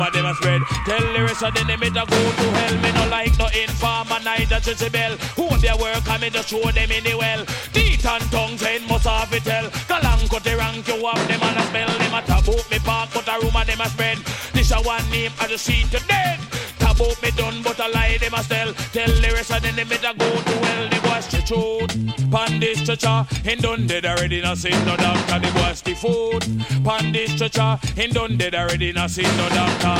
But them a spread. Tell the rest of them they better go to hell. Me no like no informer, neither Jezebel. Who their work and me just show them in the well. Teeth and tongues ain't must have it tell. Galang cut the rank you up them and a spell. Them a taboo me park but a rumor them a spread. This a one name I just see to dead. Taboo me done but a lie them a tell. Tell the rest of them they better go to hell. The boys the truth. Pandis chacha, in done dead already no sin no doctor. The boys the food. Pandis chacha, in done dead already no sin no doctor.